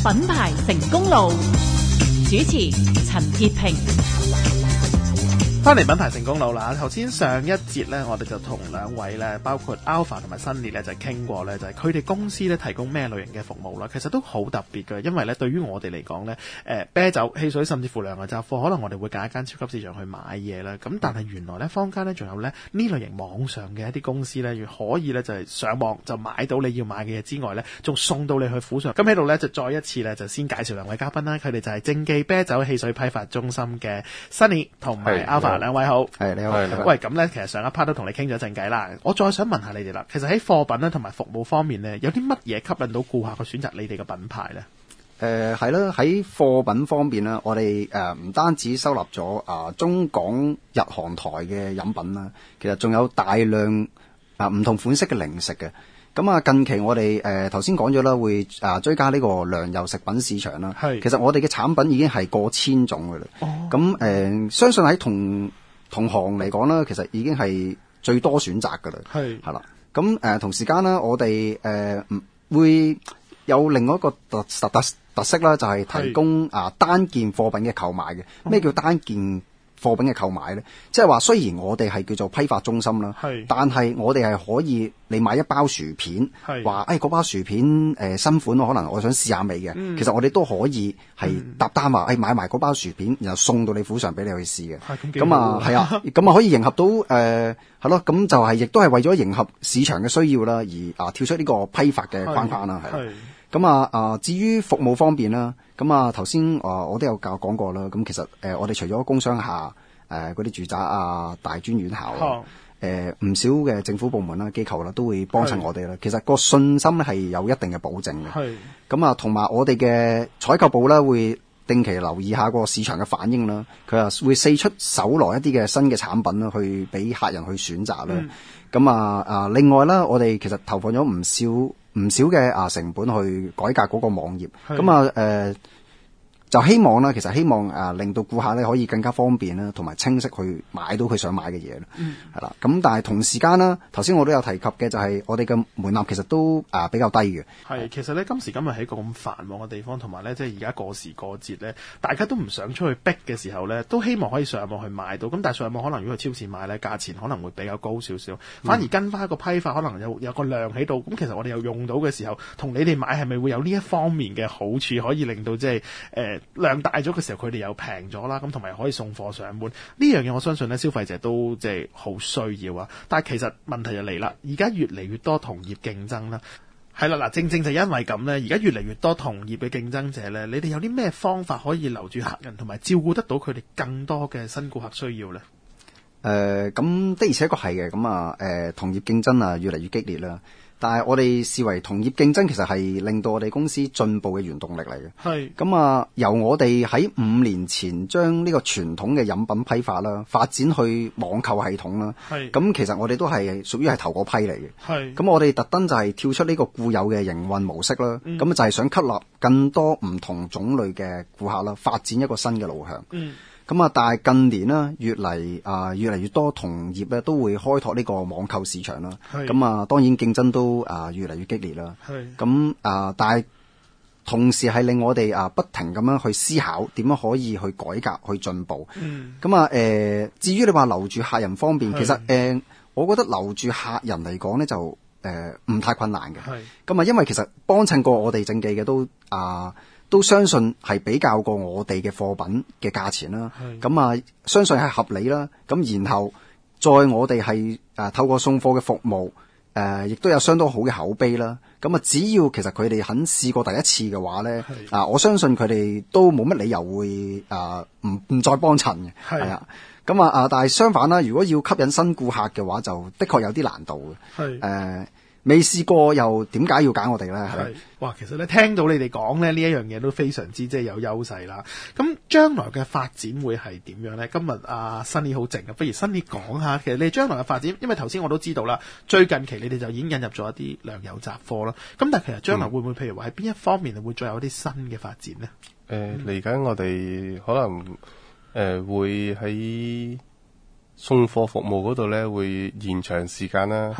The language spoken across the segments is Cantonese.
品牌成功路，主持陳潔平。 翻嚟品牌成功路啦，頭先上一節咧，我哋就同兩位咧，包括 Alpha 同埋 Sunny 咧，就傾過咧，就係佢哋公司咧提供咩類型嘅服務啦。其實都好特別嘅，因為咧對於我哋嚟講咧，啤酒、汽水甚至乎量嘅雜貨，可能我哋會揀一間超級市場去買嘢啦。咁但係原來咧，坊間咧仲有咧呢類型網上嘅一啲公司咧，可以咧就係上網就買到你要買嘅嘢之外咧，仲送到你去府上。咁喺度咧就再一次咧就先介紹兩位嘉賓啦，佢哋就係正記啤酒汽水批發中心嘅 Sunny 同埋 Alpha。兩位好， 係你好。 喂，咁咧，其實上一 part 都同你傾咗陣偈啦。我再想問下你哋啦，其實喺貨品咧同埋服務方面咧，有啲乜嘢吸引到顧客去選擇你哋嘅品牌咧？ 係啦，喺貨品方面咧，我哋唔單止收納咗中港日韓台嘅飲品啦，其實仲有大量唔同款式嘅零食嘅。咁近期我哋頭先講咗啦，會追加呢個糧油食品市場啦。係，其實我哋嘅產品已經係過千種㗎啦。咁相信喺同行嚟講啦，其實已經係最多選擇㗎啦。係啦。咁同時間啦，我哋會有另外一個特色啦，就係提供單件貨品嘅購買嘅。咩叫單件貨品嘅購買咧？即係話雖然我哋係叫做批發中心啦，但係我哋係可以你買一包薯片，話嗰包薯片新款，可能我想試下味嘅。其實我哋都可以係搭單話買埋嗰包薯片，然後送到你府上俾你去試嘅。咁係啊，咁可以迎合到係咯，咁就係亦都係為咗迎合市場嘅需要啦，而跳出呢個批發嘅框框啦，係。咁至於服務方面啦，咁頭先我都有講過啦。咁其實我哋除咗工商廈嗰啲住宅大專院校唔少嘅政府部門啦、機構啦，都會幫襯我哋啦。其實個信心咧係有一定嘅保證嘅。咁同埋我哋嘅採購部咧會定期留意下個市場嘅反應啦。佢會四出搜羅一啲嘅新嘅產品啦，去俾客人去選擇啦。咁另外啦，我哋其實投放咗唔少嘅成本去改革嗰個網頁，咁就希望啦，其實希望令到顧客咧可以更加方便啦，同埋清晰去買到佢想買嘅嘢啦，係啦。咁但係同時間啦，頭先我都有提及嘅就係我哋嘅門檻其實都比較低嘅。 係，其實咧今時今日喺一個咁繁忙嘅地方，同埋咧即係而家過時過節咧，大家都唔想出去逼嘅時候咧，都希望可以上網去買到。咁但係上網可能如果去超市買咧，價錢可能會比較高少少，反而跟翻一個批發可能有個量喺度。咁其實我哋又用到嘅時候，同你哋買係咪會有呢一方面嘅好處，可以令到即係量大咗嘅時候，佢哋又平咗啦，咁同埋可以送貨上門。呢樣嘢我相信咧，消費者都即係好需要啊。但係其實問題就嚟啦，而家越嚟越多同業競爭啦，係啦嗱，正正就因為咁咧，而家越嚟越多同業嘅競爭者咧，你哋有啲咩方法可以留住客人，同埋照顧得到佢哋更多嘅新顧客需要咧？ 咁的而且確係嘅，咁同業競爭越嚟越激烈啦。但係我哋視為同業競爭，其實係令到我哋公司進步嘅原動力嚟嘅。係咁由我哋喺5年前將呢個傳統嘅飲品批發啦，發展去網購系統啦。係咁，其實我哋都係屬於係頭嗰批嚟嘅。係咁，我哋特登就係跳出呢個固有嘅營運模式啦。咁就係想吸納更多唔同種類嘅顧客啦，發展一個新嘅路向。咁但係近年啦，越嚟越多同業咧都會開拓呢個網購市場啦。咁當然競爭都越嚟越激烈啦。咁但係同時係令我哋不停咁樣去思考點樣可以去改革去進步。咁至於你話留住客人方面，其實我覺得留住客人嚟講咧就唔太困難嘅。咁因為其實幫襯過我哋正記嘅都相信係比較過我哋嘅貨品嘅價錢啦，咁相信係合理啦。咁然後再我哋係透過送貨嘅服務，亦都有相當好嘅口碑啦。咁只要其實佢哋肯試過第一次嘅話咧，我相信佢哋都冇乜理由會唔再幫襯嘅。係啊，咁但係相反啦，如果要吸引新顧客嘅話，就的確有啲難度嘅。未試過又點解要揀我哋咧？係哇，其實咧聽到你哋講咧呢一樣嘢都非常之即係有優勢啦。咁將來嘅發展會係點樣咧？今日Sunny 好靜啊，不如Sunny講下其實你哋將來嘅發展，因為頭先我都知道啦，最近期你哋就已經引入咗一啲糧油雜貨啦。咁但係其實將來會唔會譬如話喺邊一方面會再有啲新嘅發展咧？ 嚟緊我哋可能會喺送貨服務嗰度咧會延長時間啦。係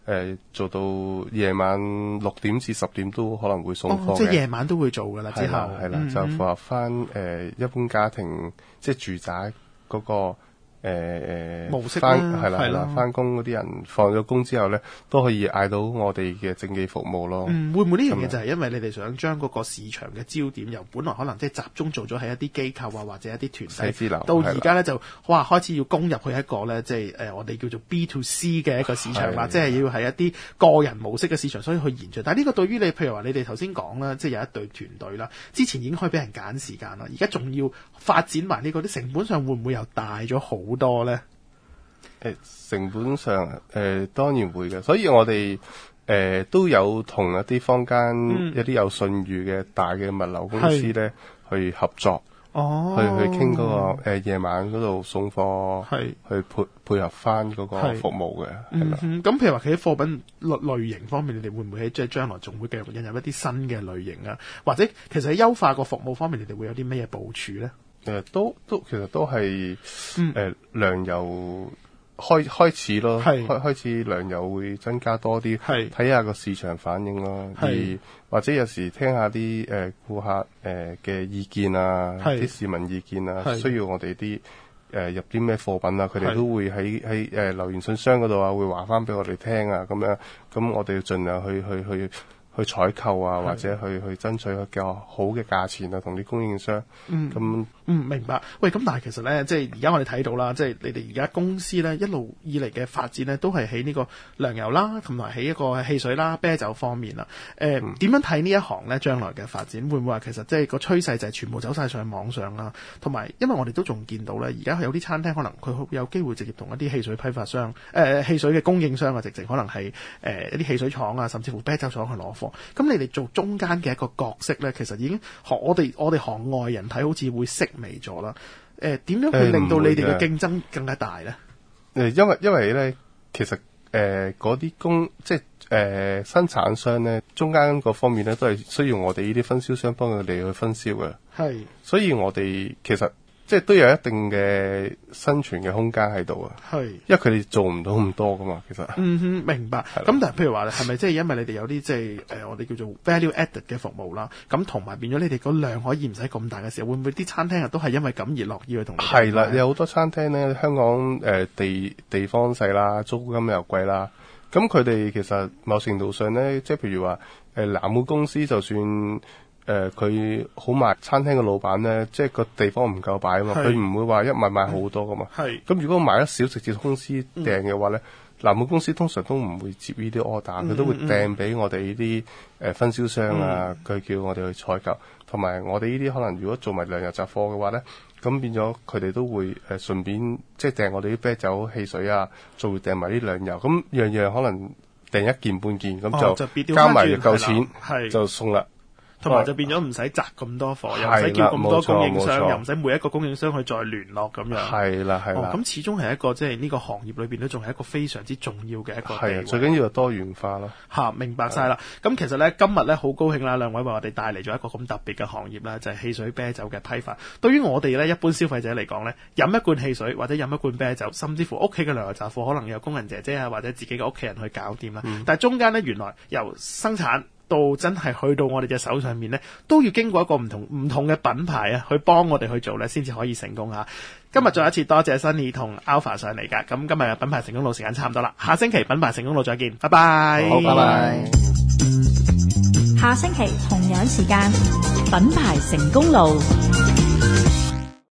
做到夜晚6點至10點都可能會送貨嘅。 即係夜晚都會做噶啦，之後係啦，就符合翻一般家庭即係住宅嗰個模式啦， 係啦，翻工嗰啲人放咗工之後咧，都可以嗌到我哋嘅正記服務咯。 會唔會呢樣嘢就係因為你哋想將嗰個市場嘅焦點由本來可能即係集中做咗喺一啲機構啊或者一啲團體，到而家咧就開始要攻入去一個咧即係我哋叫做 B to C 嘅一個市場啦，即係要係一啲個人模式嘅市場，所以去延續。但係呢個對於你譬如話你哋頭先講啦，即係有一隊團隊啦，之前已經可以俾人揀時間啦，而家仲要發展埋呢個，啲成本上會唔會又大咗好多咧？ 成本上當然會嘅，所以我哋都有同一啲坊間一啲有信譽嘅大嘅物流公司咧去合作，去傾嗰個夜晚嗰度送貨，去配合翻嗰個服務嘅。 咁譬如話喺貨品類型方面，你哋會唔會喺即係將來仲會繼續引入一啲新嘅類型啊？或者其實喺優化個服務方面，你哋會有啲咩嘢部署咧？ 都其實都係糧油開始咯，開始糧油會增加多啲，睇下個市場反應咯。而或者有時聽下啲顧客嘅意見啊，啲市民意見啊，需要我哋啲入啲咩貨品啊，佢哋都會喺留言信箱嗰度啊，會話翻俾我哋聽啊，咁樣咁我哋要盡量去採購啊，或者去爭取一個好嘅價錢啊，同啲供應商。 明白。喂，咁但係其實咧，即係而家我哋睇到啦，即係你哋而家公司咧一路以嚟嘅發展咧，都係喺呢個糧油啦，同埋喺一個汽水啦、啤酒方面啦。點樣睇呢一行咧？將來嘅發展會唔會話其實即係個趨勢就係全部走晒上網上啦？同埋因為我哋都仲見到咧，而家有啲餐廳可能佢有機會直接同一啲汽水批發商、汽水嘅供應商啊，直情可能係一啲汽水廠啊，甚至乎啤酒廠去攞貨。咁你哋做中間嘅一個角色咧，其實已經我哋行外人睇好似會式微咗啦。點樣去令到你哋嘅競爭更加大咧？ 因為咧，其實嗰啲即係生產商咧，中間嗰方面咧，都係需要我哋呢啲分銷商幫佢哋去分銷嘅。所以我哋其實即係都有一定嘅生存嘅空間喺度啊。因為佢哋做唔到咁多噶嘛，其實。 明白。咁但係譬如話，係咪即係因為你哋有啲即係我哋叫做 value added 嘅服務啦？咁同埋變咗你哋個量可以唔使咁大嘅時候，會唔會啲餐廳都係因為咁而樂意去同你哋？係啦， 有好多餐廳咧，香港地方細啦，租金又貴啦。咁佢哋其實某程度上咧，即係譬如話南澳公司就算佢好賣餐廳嘅老闆咧，即係個地方唔夠擺啊嘛，佢唔會話一買好多噶嘛。咁如果買得少直接公司訂嘅話咧，南澳公司通常都唔會接呢啲 order，佢都會訂俾我哋呢啲分銷商啊，佢叫我哋去採購，同埋我哋呢啲可能如果做埋糧油雜貨嘅話咧，咁變咗佢哋都會順便即係訂我哋啲啤酒、汽水啊，仲會訂埋啲糧油，咁樣樣可能訂一件半件，咁就加埋就夠錢就送啦。 同埋就變咗唔使摘咁多貨，又唔使叫咁多供應商，又唔使每一個供應商去再聯絡咁樣。係啦。咁始終係一個即係呢個行業裏邊都仲係一個非常之重要嘅一個地位。 最緊要係多元化咯。 明白晒啦。咁其實咧今日咧好高興啦，兩位為我哋帶嚟咗一個咁特別嘅行業啦，就係汽水啤酒嘅批發。對於我哋咧一般消費者嚟講咧，飲一罐汽水或者飲一罐啤酒，甚至乎屋企嘅糧油雜貨，可能有工人姐姐啊或者自己嘅屋企人去搞掂啦。但係中間咧原來由生產到真係去到我哋隻手上面咧，都要經過一個唔同嘅品牌啊，去幫我哋去做咧，先至可以成功啊！今日再一次多謝 Sunny 同 Alpha 上嚟噶，咁今日嘅品牌成功路時間差唔多啦，下星期品牌成功路再見，拜拜。 好，拜拜。 下星期同樣時間，品牌成功路。